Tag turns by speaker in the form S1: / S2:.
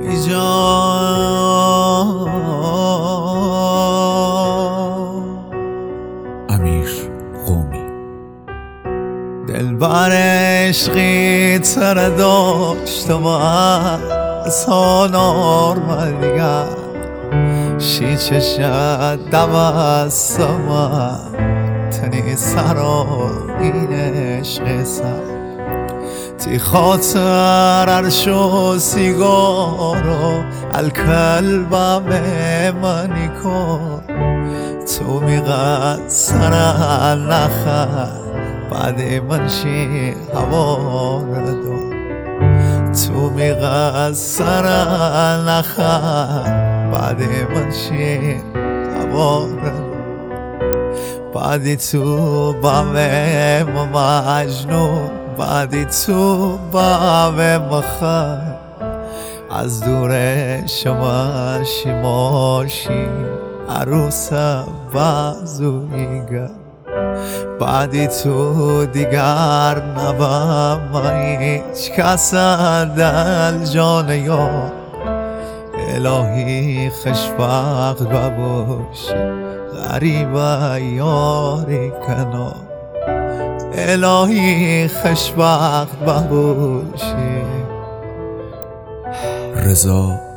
S1: امیر قومی.
S2: دلبر عشقی تر داشت و از هانار مدیگر شی چشد دوستم تنی سرا این عشق سر تی خاطر عرشو سیگارو الکلب منی کن تو میقصر نخر بعد منشی هوا ردو تو میقصر نخر بعد منشی هوا ردو بعدی تو بامه مجنون بعدی تو بامه مخر از دور شما شیماشی عروس بازویگر بعدی تو دیگر نبام هیچ کس دل جان یار الهی خوشبخت بباشی غریب یاری کنار الهی خوشبخت بباشی.
S1: رضا